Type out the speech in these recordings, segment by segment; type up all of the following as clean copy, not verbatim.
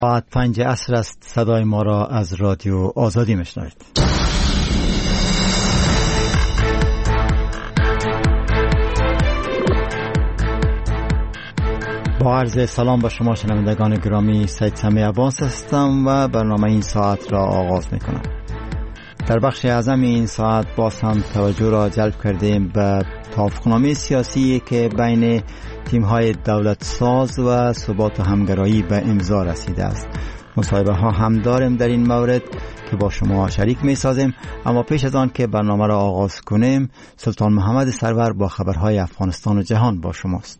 ساعت 5 عصر است. صدای ما را از رادیو آزادی میشنوید. با عرض سلام به شما شنوندگان گرامی، سید سمی عباس هستم و برنامه این ساعت را آغاز میکنم. در بخش اعظم این ساعت باز هم توجه را جلب کردیم به توافقنامه سیاسی که بین تیم‌های دولت ساز و ثبات و همگرایی به امضا رسیده است. مصاحبه ها هم داریم در این مورد که با شما شریک می سازیم، اما پیش از آن که برنامه را آغاز کنیم، سلطان محمد سرور با خبرهای افغانستان و جهان با شماست.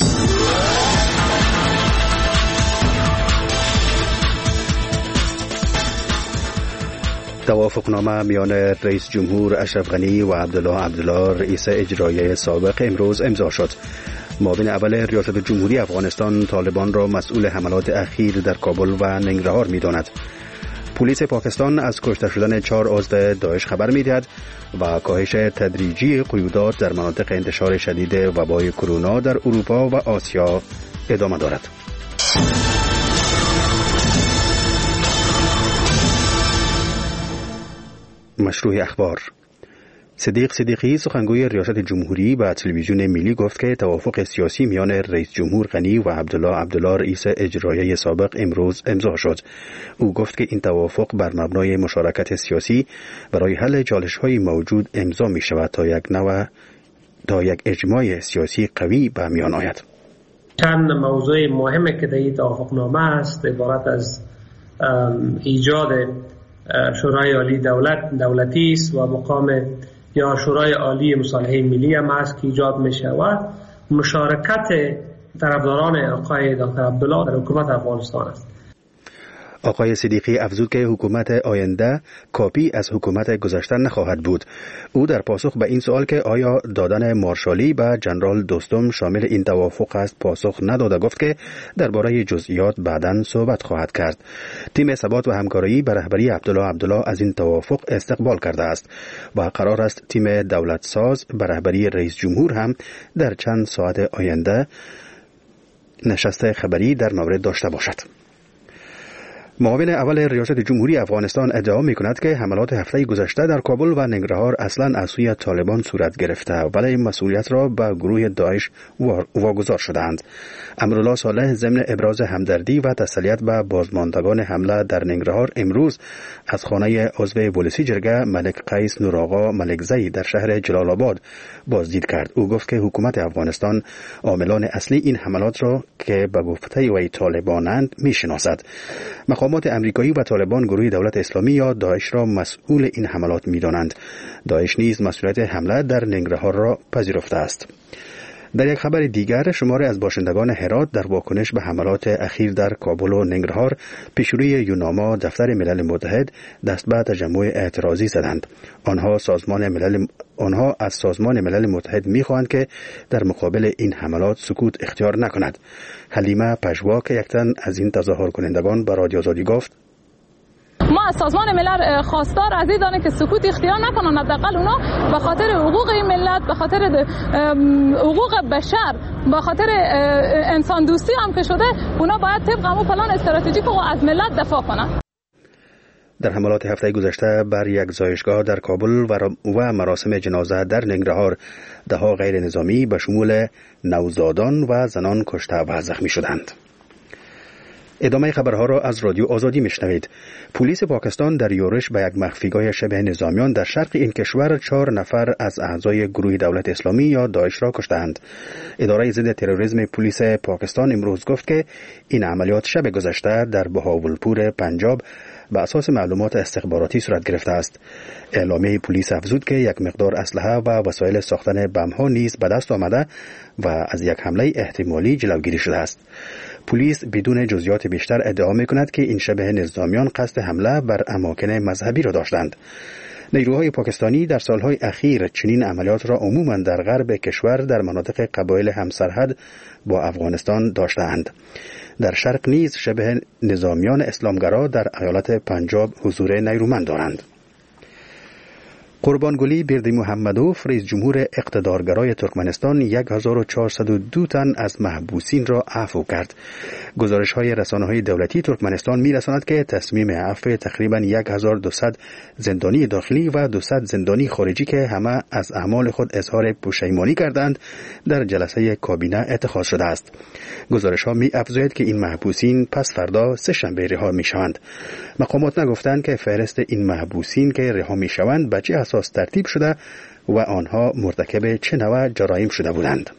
توافقنامه میان رئیس جمهور اشرف غنی و عبدالله رئیس اجرایی سابق امروز امضا شد. معاون اول ریاست جمهوری افغانستان طالبان را مسئول حملات اخیر در کابل و ننگرهار می‌داند. پلیس پاکستان از کشته شدن 4 عضو داعش خبر می‌دهد و کاهش تدریجی قیودات در مناطق انتشار شدید وبای کرونا در اروپا و آسیا ادامه دارد. مشروع اخبار. صدیق صدیقی سخنگوی ریاست جمهوری به تلویزیون ملی گفت که توافق سیاسی میان رئیس جمهور غنی و عبدالله رئیس اجرایی سابق امروز امضا شد. او گفت که این توافق بر مبنای مشارکت سیاسی برای حل چالش‌های موجود امضا می شود تا یک اجماع سیاسی قوی به میان آید. چند موضوع مهمی که در این توافقنامه است عبارت از ایجاد شورای عالی دولتی است و مقام یا شورای عالی مصالحه ملی هم است که ایجاد می شود. مشارکت طرفداران آقای دکتر عبدالله در حکومت افغانستان است. آقای صدیقی افزود که حکومت آینده کاپی از حکومت گذشته نخواهد بود. او در پاسخ به این سوال که آیا دادن مارشالی به جنرال دوستم شامل این توافق است پاسخ نداده، گفت که درباره جزئیات بعداً صحبت خواهد کرد. تیم ثبات و همکاری به رهبری عبدالله از این توافق استقبال کرده است و قرار است تیم دولت ساز به رهبری رئیس جمهور هم در چند ساعت آینده نشست خبری در مورد داشته باشد. معاون اول ریاست جمهوری افغانستان ادعا می‌کند که حملات هفته گذشته در کابل و ننگرهار اصلاً از سوی طالبان صورت گرفته ولی مسئولیت را به گروه داعش واگذار شدند. امرالله صالح ضمن ابراز همدردی و تسلیت به بازماندگان حمله در ننگرهار امروز از خانه عضو پلیسی جرگه ملک قیس نورآقا ملکزی در شهر جلال آباد بازدید کرد. او گفت که حکومت افغانستان عاملان اصلی این حملات را که به گفته وی طالبانند می‌شناسد. مقامات امریکایی و طالبان گروه دولت اسلامی یا داعش را مسئول این حملات می‌دانند. داعش نیز مسئولیت حمله در ننگرهار را پذیرفته است. در یک خبر دیگر، شماری از باشندگان هرات در واکنش به حملات اخیر در کابل و ننگرهار پیشروی یوناما دفتر ملل متحد دست به تجمع اعتراضی زدند. آنها از سازمان ملل متحد می‌خواهند که در مقابل این حملات سکوت اختیار نکند. حلیمه پژوا که یک تن از این تظاهر کنندگان به رادیو آزادی گفت: ما از سازمان ملل خواستار از این دانه که سکوت اختیار نکنن، حداقل اونا به خاطر حقوق این ملت، به خاطر حقوق بشر، به خاطر انسان دوستی هم که شده، اونا باید طبق همون پلان استراتژیک و از ملت دفاع کنن. در حملات هفته گذشته بر یک زایشگاه در کابل و مراسم جنازه در ننگرهار ده‌ها غیر نظامی به شمول نوزادان و زنان کشته و زخمی شدند. ادامه خبرها را از رادیو آزادی میشنوید. پلیس پاکستان در یورش به یک مخفیگاه شبه نظامیان در شرق این کشور 4 نفر از اعضای گروه دولت اسلامی یا داعش را کشتند. اداره ضد تروریسم پلیس پاکستان امروز گفت که این عملیات شب گذشته در بهاولپور پنجاب به اساس معلومات استخباراتی صورت گرفته است. اعلامیه پلیس افزود که یک مقدار اسلحه و وسایل ساختن بم‌ها نیز به دست آمده و از یک حمله احتمالی جلوگیری شده است. پلیس بدون جزئیات بیشتر ادعا می‌کند که این شبه نظامیان قصد حمله بر اماکن مذهبی را داشتند. نیروهای پاکستانی در سالهای اخیر چنین عملیات را عموماً در غرب کشور در مناطق قبایل همسرحد با افغانستان داشته‌اند. در شرق نیز شبه نظامیان اسلامگرا در ایالت پنجاب حضور نیرومند دارند. قربانگلی بردی محمدوف رئیس جمهور اقتدارگرای ترکمنستان 1402 تن از محبوسین را عفو کرد. گزارش‌های رسانه‌های دولتی ترکمنستان می‌رساند که تصمیم عفو تقریباً 1200 زندانی داخلی و 200 زندانی خارجی که همه از اعمال خود اظهار پشیمانی کردند در جلسه کابینه اتخاذ شده است. گزارش‌ها می‌افزاید که این محبوسین پس فردا سه‌شنبه رها می‌شوند. مقامات نگفتند که فهرست این محبوسین که رها می‌شوند به چه اساس ترتیب شده و آنها مرتکب چه نوع جرایم شده بودند.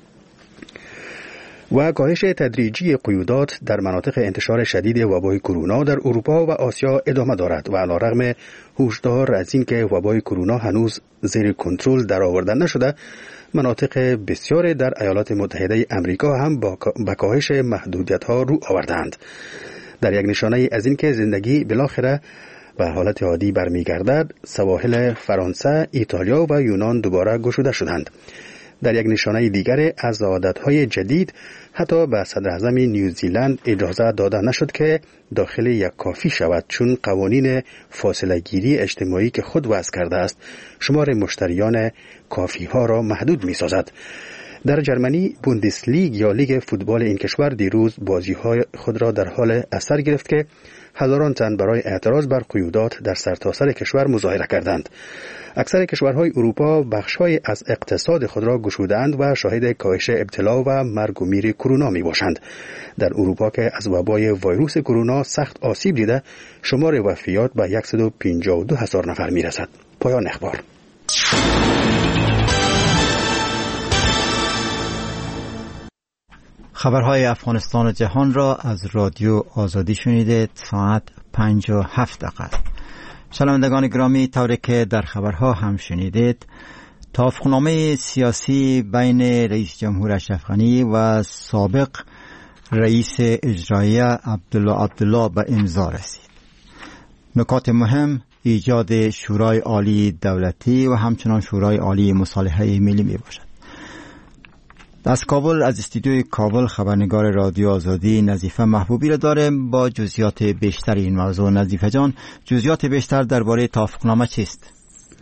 و کاهش تدریجی قیودات در مناطق انتشار شدید وبای کرونا در اروپا و آسیا ادامه دارد و علیرغم هشدار از این که وبای کرونا هنوز زیر کنترل درآورده نشده، مناطق بسیار در ایالات متحده آمریکا هم با کاهش محدودیت‌ها رو آوردند. در یک نشانه از این که زندگی بالاخره به حالت عادی برمیگردد، سواحل فرانسه، ایتالیا و یونان دوباره گشوده شدند. در یک نشانه دیگر از عادتهای جدید حتی به صدراعظم نیوزیلند اجازه داده نشد که داخل یک کافی شود، چون قوانین فاصله گیری اجتماعی که خود وضع کرده است شمار مشتریان کافی ها را محدود می سازد. در جرمنی بوندسلیگ یا لیگ فوتبال این کشور دیروز بازی های خود را در حال اثر گرفت که هزاران تن برای اعتراض بر قیودات در سرتاسر کشور مظاهره کردند. اکثر کشورهای اروپا بخش‌های از اقتصاد خود را گشودند و شاهد کاهش ابتلا و مرگ و میر کرونا می باشند. در اروپا که از وبای ویروس کرونا سخت آسیب دیده، شمار وفیات به 152,000 نفر می رسد. پایان اخبار. خبرهای افغانستان و جهان را از رادیو آزادی شنیدید. ساعت 5:07 دقیقه. شنوندگان گرامی، طوری که در خبرها هم شنیدید، توافقنامه سیاسی بین رئیس جمهور اشرف غنی و سابق رئیس اجرایی عبدالله به امضا رسید. نکات مهم ایجاد شورای عالی دولتی و همچنان شورای عالی مصالحه ملی می باشد. از کابل، از استودیوی کابل، خبرنگار رادیو آزادی نظیفه محبوبی را داریم با جزئیات بیشتر این موضوع. نظیفه جان، جزئیات بیشتر درباره توافقنامه چیست؟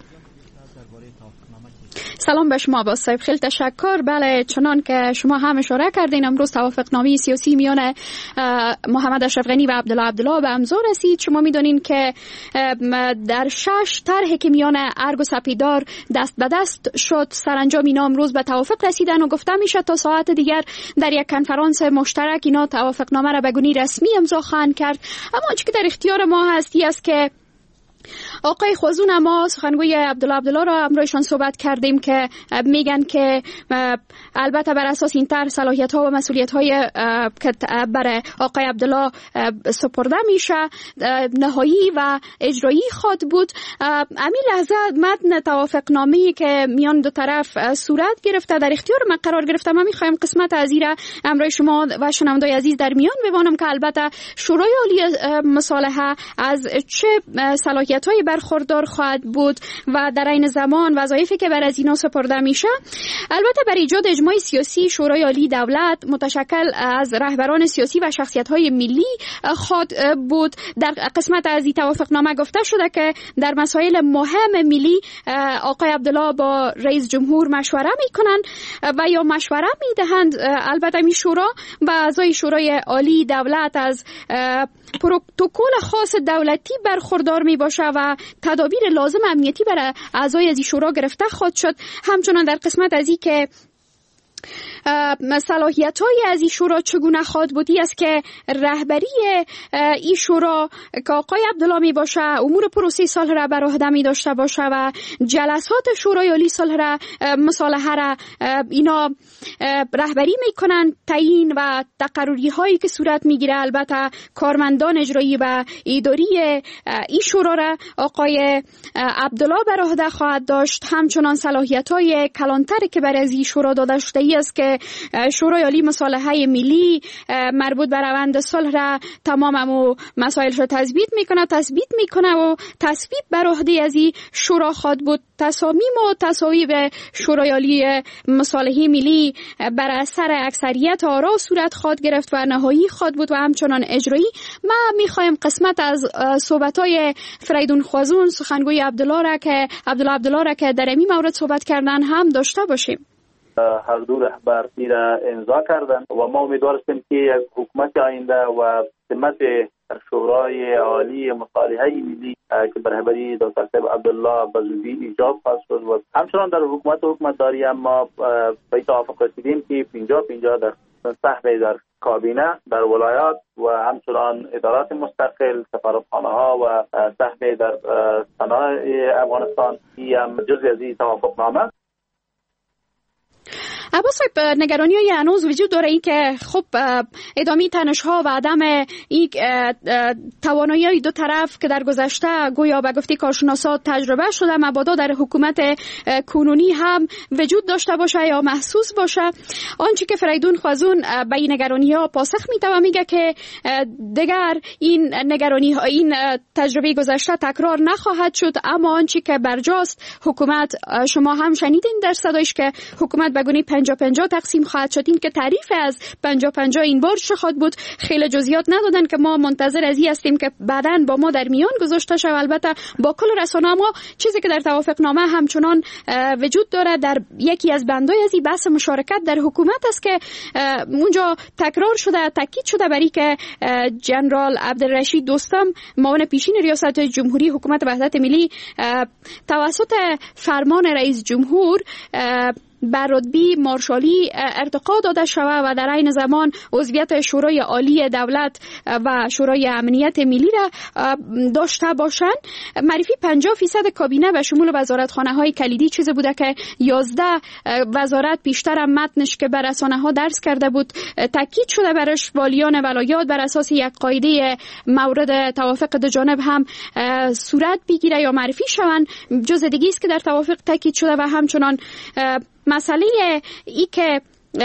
سلام به شما عباس صاحب، خیلی تشکر. بله، چنان که شما هم اشاره کردین، امروز توافقنامه سیاسی میان محمد اشرف غنی و عبدالله به امضا رسید. شما میدونین که در 6 طرحی که میان ارگ و سپیدار دست به دست شد، سرانجام اینا امروز به توافق رسیدن و گفته میشه تا ساعت دیگر در یک کنفرانس مشترک اینا توافقنامه را به گونه رسمی امضا خواهند کرد. اما آنچه که در اختیار ما هستی است که آقای خوازون ما سخنگوی عبدالله را همراهشان صحبت کردیم که میگن که البته بر اساس این طرح صلاحیت ها و مسئولیت های که برای آقای عبدالله سپرده میشه نهایی و اجرایی خواد بود. همین لحظه متن توافقنامه‌ای که میان دو طرف صورت گرفته در اختیار من قرار گرفته. من میخوایم قسمت از این را همراه شما و شنوندگان عزیز در میان ببانم که البته شورای عالی مصالحه از چه صلاحیت‌های برخوردار خواهد بود و در این زمان وظایفی که بر از اینا سپرده میشه. البته بر ایجاد اجماع سیاسی شورای عالی دولت متشکل از رهبران سیاسی و شخصیت‌های ملی خواهد بود. در قسمت از این توافقنامه گفته شده که در مسائل مهم ملی آقای عبدالله با رئیس جمهور مشوره میکنن و یا مشوره میدهند. البته می شورا و اعضای شورای عالی دولت از پروتکل خاص دولتی برخوردار می باشه و تدابیر لازم امنیتی برای اعضای از این شورا گرفته خواهد شد. همچنان در قسمت از این که صلاحیت‌های از این شورا چگونه خواهد بودی است که رهبری این شورا که آقای عبدالله می باشه امور پروسه صلح را بر عهده می داشته باشه و جلسات شورای عالی صلح را مصالحه را اینا رهبری میکنن. تعیین و تقرری هایی که صورت میگیره البته کارمندان اجرایی و اداری این شورا را آقای عبدالله بر عهده خواهد داشت. همچنان صلاحیت های کلانتر که برای این شورا داده شده است که شورای عالی مصالحه ملی مربوط به روند صلح را تمام مسائلش را تثبیت میکنه و تصویب بر عهده از این شورا خواد بود. تصامیم و تصاویب شورای عالی مصالحه ملی بر اثر اکثریت آرا صورت خواد گرفت و نهایی خواد بود و همچنان اجرایی. ما میخوایم قسمت از صحبت‌های فریدون خوازون سخنگوی عبدالله را که در این مورد صحبت کردن هم داشته باشیم. هر دو رهبر را امضا کردن و ما امیدوار هستیم که یک حکومت آینده و سمت شورای عالی مصالحه ملی که به رهبری دکتر صاحب عبدالله به زودی ایجاد خواهد شد و همچنان در حکومتداری هم ما به توافق رسیدیم که 50-50 در سهم در کابینه در ولایات و همچنان ادارات مستقل، سفارتخانه ها و سهم در صنایع افغانستان هم جزئی از این توافقنامه. عباس صاحب، نگرانی های هنوز وجود داره این که خب ادامه تنش‌ها و عدم این توانایی دو طرف که در گذشته گویا به گفته کارشناسان تجربه شده مبادا در حکومت کنونی هم وجود داشته باشه یا محسوس باشه. آنچه که فریدون خوازون به این نگرانی ها پاسخ میده و میگه که دیگر این نگرانی ها این تجربه گذشته تکرار نخواهد شد، اما آنچه که برجاست حکومت، شما هم شنیدین در صدایش که حکومت به گونه 50-50 تقسیم خواهد شد. این که تعریف از 50-50 این بار چه خواهد بود خیلی جزئیات ندادن که ما منتظر از این هستیم که بعداً با ما در میان گذاشته شود. البته با کل رسانه ما چیزی که در توافقنامه همچنان وجود داره در یکی از بندهای از این بحث مشارکت در حکومت است که اونجا تکرار شده، تاکید شده بر اینکه جنرال عبدالرشید دوستم معاون پیشین ریاست جمهوری حکومت وحدت ملی توسط فرمان رئیس جمهور بر رتبه مارشالی ارتقا داده شود و در عین زمان عضویت شورای عالی دولت و شورای امنیت ملی را داشته باشند. معرفی 50% کابینه به شمول وزارتخانه های کلیدی چیزی بوده که 11 وزارت پیشتر متنش که بر رسانه ها درس کرده بود تاکید شده برش والیان ولایات بر اساس یک قاعده مورد توافق دو جانب هم صورت بگیره یا معرفی شوند. جز دیگه است که در توافق تاکید شده و همچنان مسئله ای که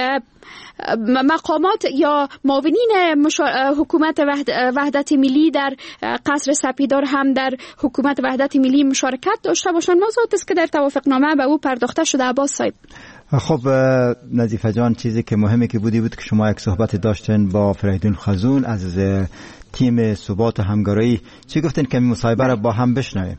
مقامات یا معاونین حکومت وحدت ملی در قصر سپیدار هم در حکومت وحدت ملی مشارکت داشته باشند، موضوعاتی است که در توافقنامه به او پرداخته شده. عباس صاحب، خب نظیفه جان، چیزی که مهمه که بود که شما یک صحبت داشتین با فریدون خوازون از تیم ثبات و همکاری، چی گفتین که مصاحبه را با هم بشنویم؟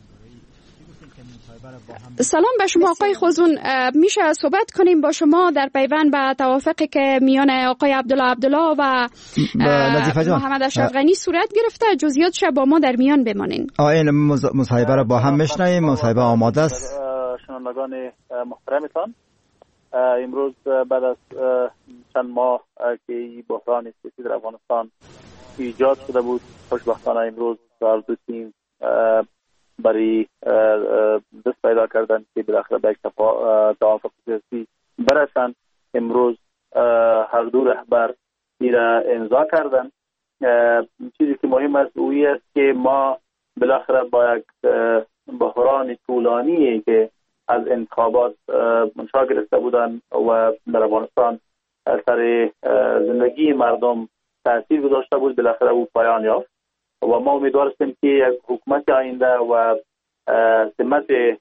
سلام به شما آقای خوازون، میشه صحبت کنیم با شما در پیوند به توافقی که میان آقای عبدالله و محمد اشرف غنی صورت گرفته، جزئیاتش با ما در میان بمانین. این مصاحبه را با هم بشنویم. مصاحبه آماده است. شنوندگان محترمتان، امروز بعد از چند ماه که بحران سیاسی در افغانستان ایجاد شده بود، خوشبختانه امروز هر دو تیم برای دست پیدا کردن که بالاخره به یک توافق سیاسی برسند. امروز هر دو رهبر را امضا کردن. چیزی که مهم است اویی است که ما بالاخره با یک بحران طولانی که از انتخابات منشأ گرفته بودن و در افغانستان سر زندگی مردم تاثیر گذاشته بود، بالاخره او پایان یافت و ما امیدوار هستیم که یک حکومت آینده و سمت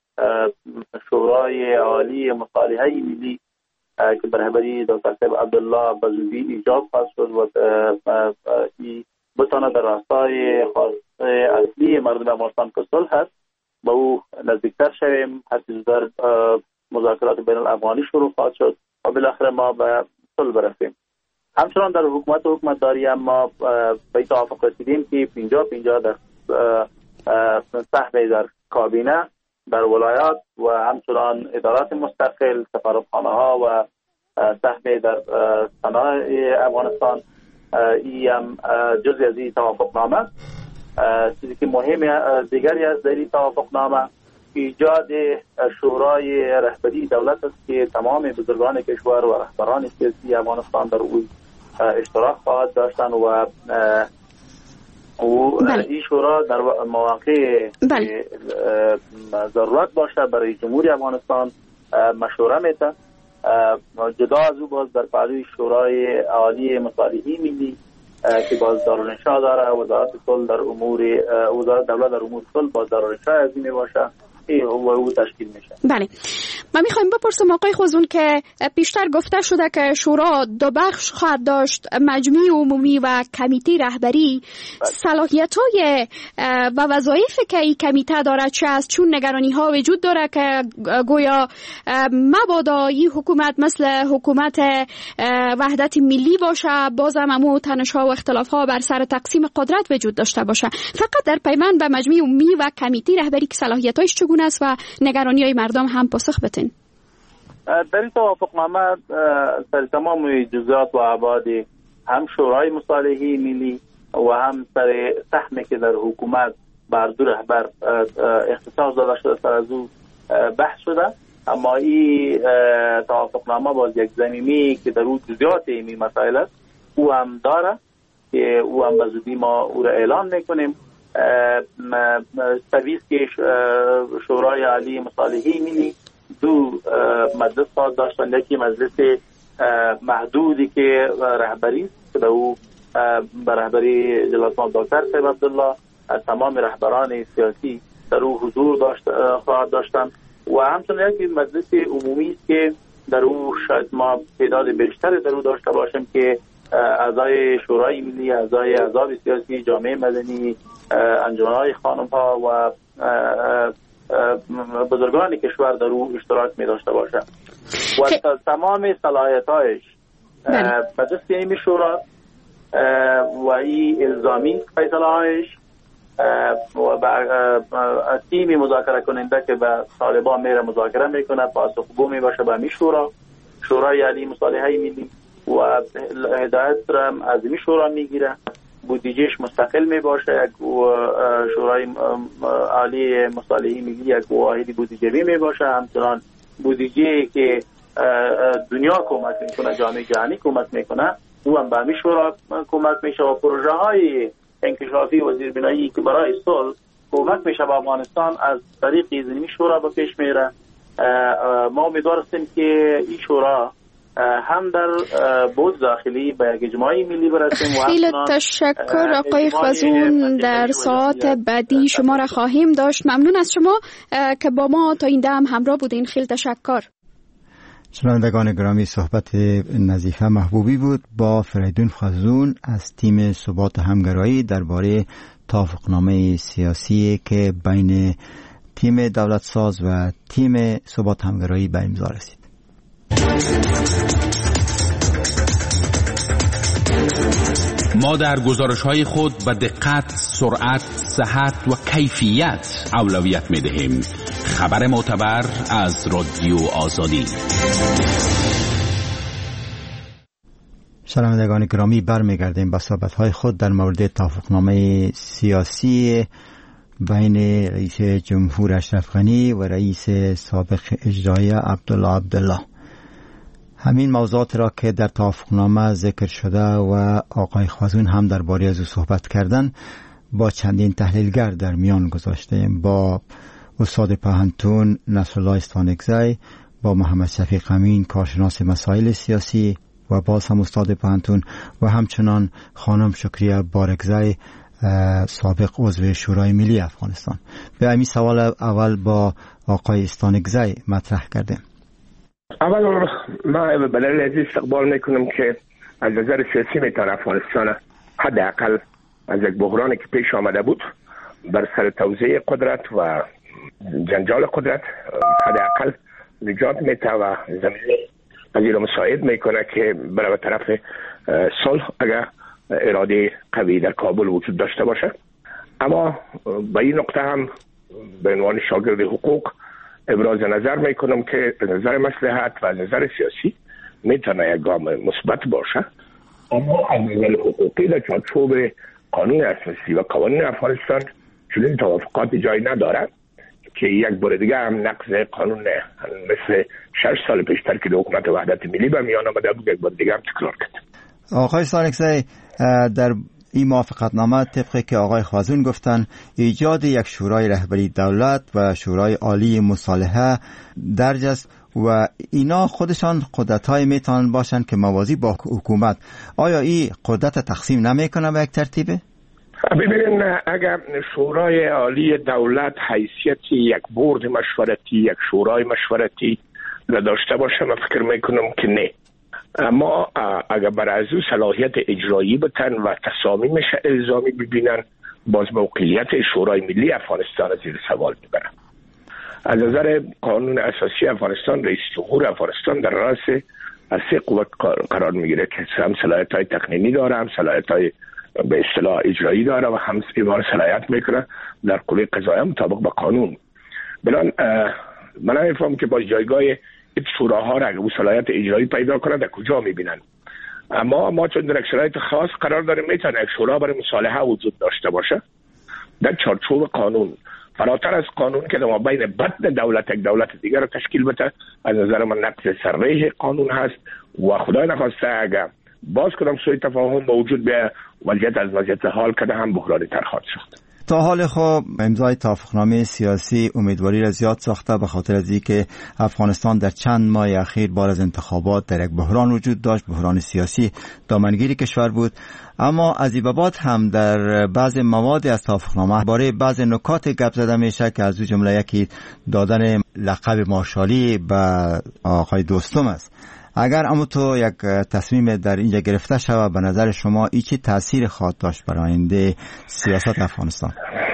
شورای عالی مصالحه ملی که به رهبری دکتر صاحب عبدالله به زودی ایجاد خواهد شد و بتانه در راستای خواست اصلی مردم افغانستان که صلح هست به او نزدیکتر شویم. هر چیز در مذاکرات بین الافغانی شروع خواهد شد و بالاخره ما به صلح برسیم. همچنان در حکومتداری هم ما به توافق رسیدیم که 50-50 در سهم در کابینه در ولایات و همچنان ادارات مستقل، سفارتخانه ها و سهم در صنایع افغانستان ای هم جزئی از این توافقنامه. چیزی که مهم دیگری از در این توافقنامه ایجاد شورای رهبری دولت است که تمام بزرگان کشور و رهبران سیاسی افغانستان در او اشتراک خواهد داشتن و این شورا در مواقع ضرورت باشه برای جمهوری افغانستان مشوره میده جدا از او باز در پهلوی شورای عالی مصالحه ملی که باز دارالانشا داره، وزارت صلح در امور وزارت دولت در امور صلح باز دارالانشا عظیمی باشه و او تشکیل میشه. بله، ما میخوایم بپرسم آقای خوزون که پیشتر گفته شده که شورا دو بخش خواهد داشت، مجمع عمومی و کمیته رهبری. صلاحیت‌های و وظایفی که این کمیته داره چه است؟ چون نگرانی‌ها وجود داره که گویا مبادا این حکومت مثل حکومت وحدت ملی باشه، بازم همو تنش‌ها و اختلاف‌ها بر سر تقسیم قدرت وجود داشته باشه. فقط در پیوند به مجمع عمومی و کمیته رهبری که صلاحیت‌هاش چگونه است و نگرانی‌های مردم هم پاسخ بدین. در این توافقنامه سر تمام جزئیات و ابعاد هم شورای مصالحه ملی و هم سر سهمی که در حکومت بر دو رهبر اختصاص داده شده سر از او بحث شده، اما این توافقنامه باز یک ضمیمی که در او جزئیات این مسائل است او هم داره که او هم به زودی ما او را اعلان میکنیم. سرویس که شورای عالی مصالحه ملی دو مجلس خواهد داشتن، یکی مجلس محدودی که رهبری است که او به رهبری جلالتمآب دکتر صاحب عبدالله از تمام رهبران سیاسی در او حضور خواهد داشتن و همچنین یکی مجلس عمومی است که در او شاید ما تعداد بیشتری در او داشته باشیم که اعضای شورای ملی، احزاب سیاسی، جامعه مدنی، انجمن‌های خانم‌ها و بزرگان کشور در او اشتراک می داشته باشه و تمام صلاحیت‌هایش به دست این شورا و این الزامی فیصله‌هایش و تیم مذاکره کننده که به طالبان میره مذاکره میکنه پاسخگو می باشه به این شورای عالی مصالحه ملی و هدایت را از این شورا میگیره. بودجهش مستقل می باشه، یک شورای عالی مصالحه ملی یک واحد بودجه‌ای می باشه، همچنان بودجه‌ای که دنیا کمک میکنه، جامعه جهانی کمک میکنه او هم به همین شورا کمک میشه و پروژه های انکشافی و زیربنایی که برای صلح کمک میشه به افغانستان از طریق این شورا به پیش میره. ما امیدوار هستیم که این شورا هم در بود داخلی به یک اجماعی ملی برسیم. خیلی تشکر آقای خوزون، در ساعت بعدی شما را خواهیم داشت. ممنون از شما که با ما تا این دم همراه بودین. خیلی تشکر. شنوندگان گرامی، صحبت نظیفه محبوبی بود با فریدون خوزون از تیم ثبات همگرایی درباره توافقنامه سیاسی که بین تیم دولت ساز و تیم ثبات همگرایی به امضا رسید. ما در گزارش‌های خود به دقت، سرعت، صحت و کیفیت اولویت می‌دهیم. خبر معتبر از رادیو آزادی. شنوندگان گرامی، برمیگردیم به صحبت‌های خود در مورد توافقنامه سیاسی بین رئیس جمهور اشرف غنی و رئیس سابق اجرایی عبدالله. همین موضوعات را که در توافقنامه ذکر شده و آقای خوزون هم درباره از او صحبت کردن با چندین تحلیلگر در میان گذاشتیم، با استاد پهنتون نصرالله استوانکزی، با محمد شفیق امین کارشناس مسائل سیاسی و باز هم استاد پهنتون و همچنان خانم شکریه بارکزی سابق عضو شورای ملی افغانستان. به همین سوال اول با آقای استوانکزی مطرح کردیم. اول ما به دلیل استقبال میکنم که از نظر سیاسی میتونه افغانستان حداقل از یک بحرانی که پیش آمده بود بر سر توزیع قدرت و جنجال قدرت حداقل نجات میده و زمینه پذیر مساعد میکنه که برای طرف صلح اگر اراده قوی در کابل وجود داشته باشه. اما به این نقطه هم به عنوان شاگرد حقوق ابراز نظر میکنم که از نظر مصلحت و از نظر سیاسی میتونه یک گام مثبت باشه، اما از نظر حقوقی در چارچوب قانون اساسی و قوانین افغانستان چنین توافقات جای نداره که یک بار دیگه هم نقض قانون مثل 6 سال پیشتر که حکومت وحدت ملی به میان آمده بود یک بار دیگه هم تکرار کرد. آقای استوانکزی، در این موافقتنامه طبقی که آقای خوزون گفتن ایجاد یک شورای رهبری دولت و شورای عالی مصالحه درج است و اینا خودشان قدرت‌های میتونن باشن که موازی با حکومت. آیا این قدرت تقسیم نمیکنه به یک ترتیبه؟ ببینید، اگر شورای عالی دولت حیثیت یک بورد مشورتی، یک شورای مشورتی داشته باشه، من فکر میکنم که نه. اما اگر برای از صلاحیت اجرایی بتن و تصامیمش الزامی ببینن، باز موقعیت شورای ملی افغانستان زیر سوال میبرن. از نظر قانون اساسی افغانستان، رئیس جمهور افغانستان در رأس از 3 قوت قرار میگیره که هم صلاحیت‌های تقنینی داره، هم صلاحیت‌های به اصطلاح اجرایی داره و هم صلاحیت میکنه در قوه قضاییه مطابق با قانون. بنابراین من نمی‌فهمم که با جایگاه این شوراها را اگه صلاحیت اجرایی پیدا کنند در کجا میبینن. اما ما چون در یک شرایط خاص قرار داریم، میتونه یک شورا برای مصالحه وجود داشته باشه در چارچوب قانون، فراتر از قانون که ما بین بدن دولت یک دولت دیگر را تشکیل بده. از نظر من نقض سرریح قانون هست و خدای نخواسته اگر باز کدام سوء تفاهم موجود به وضعیت از وضعیت حال کده هم بحرانی تر خواهد شد. تا حال خب امضای توافقنامه سیاسی امیدواری را زیاد ساخته، به خاطر از اینکه افغانستان در چند ماه اخیر بعد از انتخابات در یک بحران وجود داشت، بحران سیاسی دامنگیری کشور بود. اما از این بعد هم در بعض مواد از توافقنامه باره بعض نکات گپ زده میشه که از جمله یکی دادن لقب مارشالی به آقای دوستم است. اگر اما تو یک تصمیم در اینجا گرفته شود، به نظر شما این چه تأثیر خواهد داشت برای آینده سیاست افغانستان؟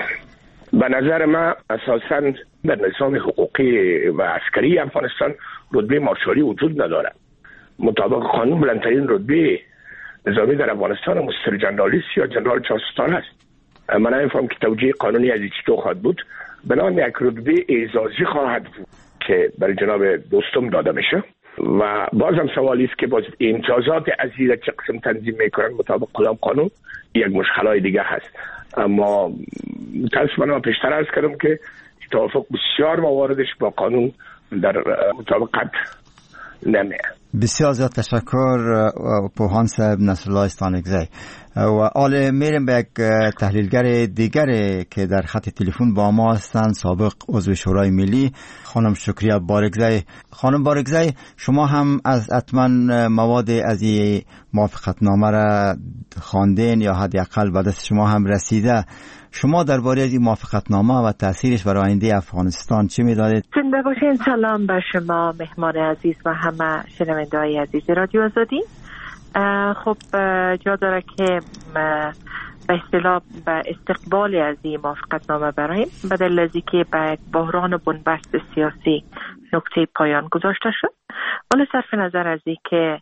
به نظر من اساساً در نظام حقوقی و عسکری افغانستان رتبه مارشالی وجود نداره. مطابق قانون بلندترین رتبه نظامی در افغانستان مستر جنرالیست یا جنرال 4 ستاره است. من نمی‌فهمم که توجیه قانونی از چطور خواهد بود. بنابراین یک رتبه اعزازی خواهد بود که برای جناب دوستم داده میشه و بازم سوالی است که باز امتیازات عزیز چه قسم تنظیم میکنن مطابق کدام قانون یک مشکلای دیگه هست. اما متاسفانه من پیشتر عرض کردم که توافق بسیار مواردش با قانون در مطابقت نمیه. بسیار زیاد تشکر پوهان صاحب نصرالله استانکزی. و حالا میریم به یک تحلیلگر دیگر که در خط تلفن با ما هستند، سابق عضو شورای ملی، خانم شکریه بارگزی. خانم بارگزی، شما هم از حتما مواد از این موافقتنامه را خواندین یا حداقل به دست شما هم رسیده. شما درباره از این موافقتنامه و تاثیرش برای آینده افغانستان چی می‌دانید؟ زنده باشین. سلام به شما مهمان عزیز و همه شنونده‌های عزیز رادیو آزادی. خب جا داره که به اصطلاح به استقبال از این موافقتنامه براییم، بدل از اینکه به بحران و بنبست سیاسی نقطه پایان گذاشته شد، ولی صرف نظر از اینکه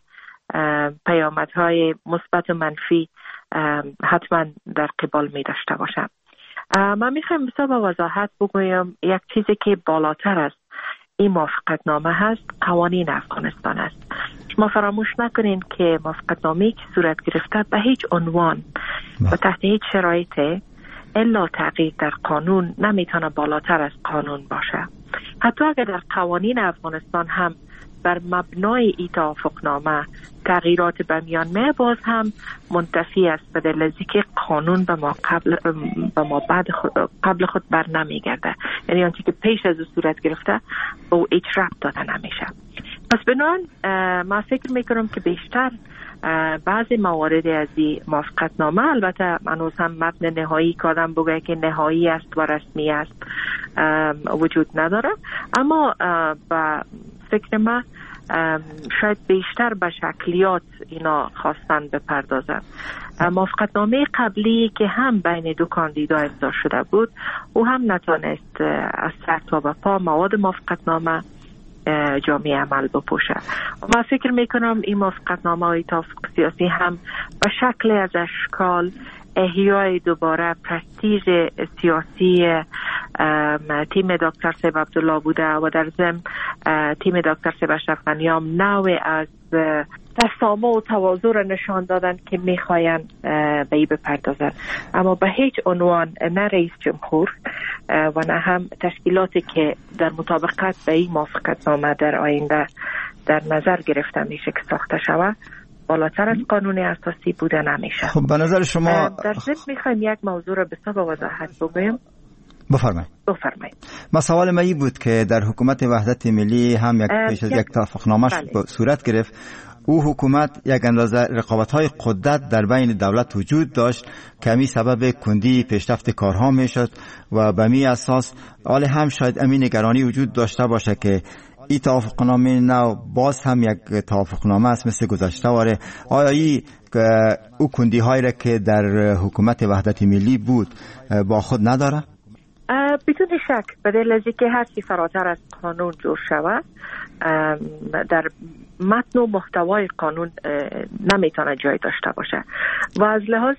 پیامدهای مثبت و منفی حتما در قبال می داشته باشم. من میخوایم بسیار با وضاحت بگویم یک چیزی که بالاتر از این موافقتنامه هست قوانین افغانستان است. شما فراموش نکنین که موافقتنامه‌ای که صورت گرفته به هیچ عنوان و تحت هیچ شرایطی الا تغییر در قانون نمیتونه بالاتر از قانون باشه. حتی اگر در قوانین افغانستان هم بر مبنای این توافقنامه تغییرات به میان می، باز هم منتفی است به دلیل که قانون به ما قبل خود بر نمیگرده. یعنی آنچه که پیش از صورت گرفته او هیچ ربط داده نمیشه. پس بنابراین من فکر میکنم که بیشتر بعضی موارد از این موافقتنامه، البته هنوز هم متن نهایی کادم بگه که نهایی است و رسمی است وجود نداره، اما با فکر من شاید بیشتر به شکلیات اینا خواستن بپردازن. موافقتنامه قبلی که هم بین دو کاندیدا امضا شده بود او هم نتونست از سر تا به پا مواد موافقتنامه جامعه عمل بپوشه. من فکر میکنم این موافقتنامه های توافق سیاسی هم به شکل از اشکال احیای دوباره پرستیژ سیاسی تیم دکتر سیب عبدالله بوده و در ضمن تیم دکتر سیب اشرف غنیام نوع از تسامح و تواضع را نشان دادن که میخواین به این بپردازن، اما به هیچ عنوان نه رئیس جمهور و نه هم تشکیلاتی که در مطابقت به این موافقتنامه در آینده در نظر گرفته میشه که ساخته شود بالاتر از قانون اساسی بوده نمیشه. خب به نظر شما در ضمن میخوایم یک موضوع را بسیار با وضاحت بگویم. بفرمایید. سوال من این بود که در حکومت وحدت ملی هم پیش از یک توافقنامه صورت گرفت. او حکومت یک اندازه رقابت‌های قدرت در بین دولت وجود داشت که می سبب کندی پیشرفت کارها میشد و به می اساس حال هم شاید امین نگرانی وجود داشته باشه که این توافقنامه نو باز هم یک توافقنامه است مثل گذشته واره. آیا این او کندی هایی را که در حکومت وحدت ملی بود با خود نداره؟ بدون شک به دلیل از اینکه هر چی فراتر از قانون جور شود در متن و محتوای قانون نمیتونه جای داشته باشه و از لحاظ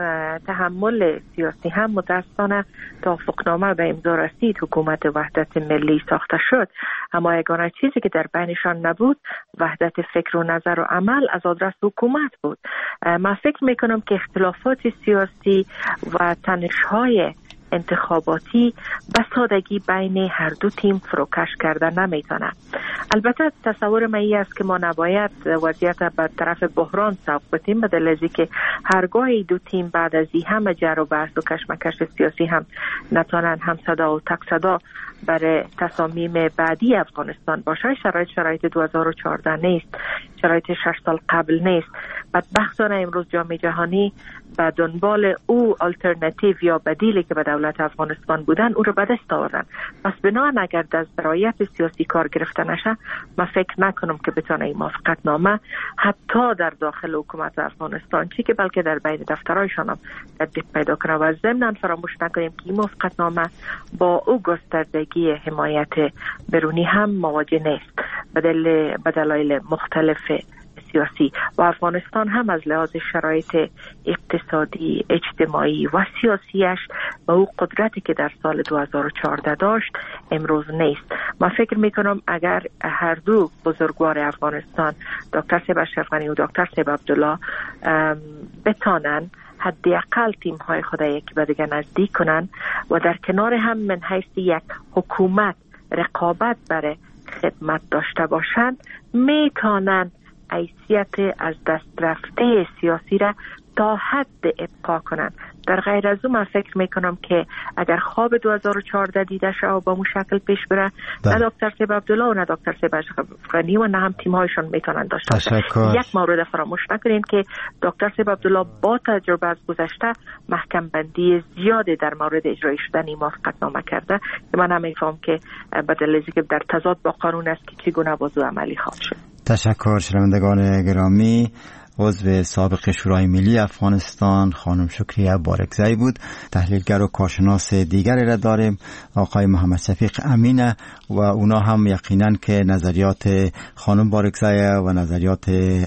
تحمل سیاسی هم متاسفانه توافقنامه به امضا رسید، حکومت وحدت ملی ساخته شد، اما یگانه چیزی که در بینشان نبود وحدت فکر و نظر و عمل از آدرس حکومت بود. من فکر میکنم که اختلافات سیاسی و تنش‌های انتخاباتی به سادگی بین هر دو تیم فروکش کردن نمیتونه. البته تصور من این است که ما نباید وضعیت به طرف بحران سوق بدیم، به دلیل اینکه هرگاه دو تیم بعد از این همه جر و بحث و کشمکش سیاسی هم نتونن هم صدا و تک صدا برای تصامیم بعدی افغانستان باشه. شرایط 2014 نیست، شرایط 6 سال قبل نیست. بدبختانه امروز جامعه جهانی به دنبال او آلترناتیو یا بدیلی که به دولت افغانستان بودن او رو به دست آوردن. پس بنابراین اگر از برایت سیاسی کار گرفته نشه من فکر نکنم که بتونه این موافقت نامه حتی در داخل حکومت افغانستان چی که بلکه در بین دفترایشان هم تطبیق پیدا کنه. و ضمن فراموش نکنیم که این موافقت نامه با او گستردگی حمایت برونی هم مواجه نیست به دلایل مختلف سیاسی و افغانستان هم از لحاظ شرایط اقتصادی، اجتماعی و سیاسیش و او قدرتی که در سال 2014 داشت امروز نیست. من فکر میکنم اگر هر دو بزرگوار افغانستان دکتر صاحب اشرف غنی و دکتر صاحب عبدالله بتانن حداقل تیم‌های خود یکی به دیگر نزدیک کنن و در کنار هم من حیث یک حکومت رقابت برای خدمت داشته باشند میتونن حیثیت از دست رفته سیاسی را تا حد ابقا کنند. در غیر از اون من فکر میکنم که اگر خواب 2014 دیده شد و با مو شکل پیش بره نه دکتر صاحب عبدالله و نه دکتر صاحب اشرف غنی و نه هم تیم‌هایشان میتونن داشته باشن. یک مورد فراموش نکنیم که دکتر صاحب عبدالله با تجربه از گذشته محکم بندی زیاده در مورد اجرای شدن این موافقتنامه کرده که من نمیفهم که بدل که در تضاد با قانون است که چگونه بازو عملی خواهد شد. تشکر. شنوندگان گرامی، عضو سابق شورای ملی افغانستان خانم شکریه بارکزی بود. تحلیلگر و کارشناس دیگری را داریم، آقای محمد شفیق امینه و اونا هم یقینا که نظریات خانم بارکزی و نظریات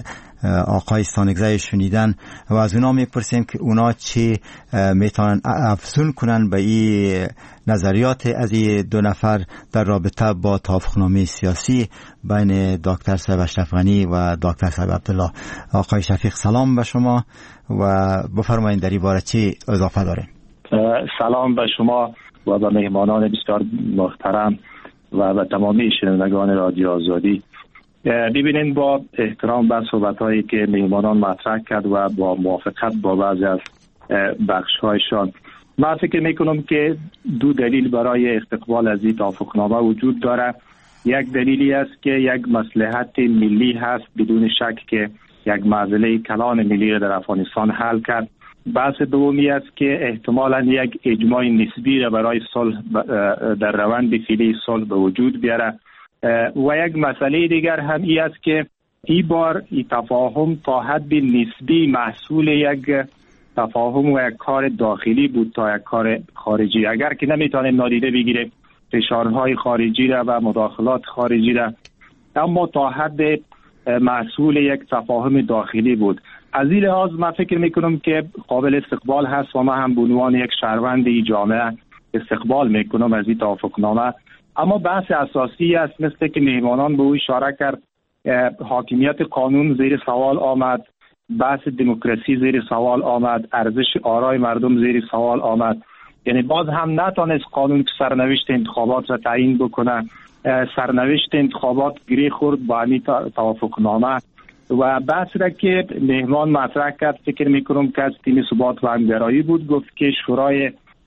آقای سانگزی شنیدن و از اونا میپرسیم که اونا چی میتونن افزون کنن به این نظریات از این دو نفر در رابطه با توافقنامه سیاسی بین دکتر صاحب اشرف غنی و دکتر صاحب عبدالله. آقای شفیق سلام به شما و بفرمایید در این باره چی اضافه دارین؟ سلام به شما و به مهمانان بسیار محترم و به تمامی شنوندگان رادیو آزادی. ببینید با احترام به صحبت‌هایی که مهمانان مطرح کرد و با موافقت با بعضی از بخش‌هایشان، من فکر می‌کنم که دو دلیل برای استقبال از این توافقنامه وجود داره. یک دلیلی است که یک مصلحت ملی هست بدون شک که یک معضله کلان ملی در افغانستان حل کرد. بحث دومی است که احتمالاً یک اجماع نسبی را برای صلح در روند فعلی صلح به وجود بیاره و یک مسئله دیگر هم این است که این بار این تفاهم تا حد نسبی محصول یک تفاهم و یک کار داخلی بود تا یک کار خارجی. اگر که نمیتونیم نادیده بگیریم فشارهای خارجی را و مداخلات خارجی را، اما تا حد محصول یک تفاهم داخلی بود. از این لحاظ من فکر میکنم که قابل استقبال هست و من هم به عنوان یک شهروند جامعه استقبال میکنم از این توافقنامه. اما بحث اساسی است مثل که مهمانان به او اشاره کرد، حاکمیت قانون زیر سوال آمد، بحث دموکراسی زیر سوال آمد، ارزش آرای مردم زیر سوال آمد. یعنی باز هم نتونست قانون که سرنوشت انتخابات را تعیین بکنه. سرنوشت انتخابات گره خورد با همین توافقنامه و بحث را که مهمان مطرح کرد فکر میکنم که از تیم ثبات و همگرایی بود. گفت که شورای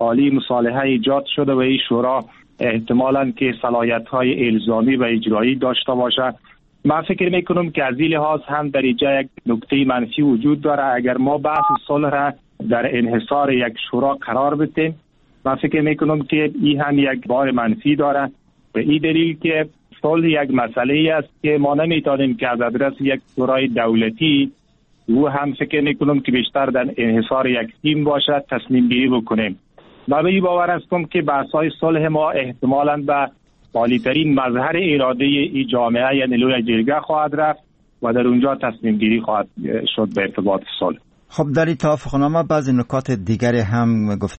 عالی مصالحه ایجاد شده و این شورا احتمالاً که صلاحیت‌های الزامی و اجرایی داشته باشه. من فکر میکنم که از این لحاظ هم در اینجا یک نکته منفی وجود داره. اگر ما بحث صلح را در انحصار یک شورا قرار بدیم، من فکر میکنم که این هم یک بار منفی داره و این دلیل که صلح یک مسئله است که ما نمیتونیم که از آدرس یک شورای دولتی و هم فکر میکنم که بیشتر در انحصار یک تیم باشد تصمیم گیری بکنیم. من به این باور هستم که بحث‌های صلح ما احتمالاً به عالی‌ترین مظهر اراده ای جامعه یعنی لوی جرگه خواهد رفت و در اونجا تصمیم گیری خواهد شد به ارتباط صلح. خب در این توافقنامه بعضی نکات دیگری هم گفته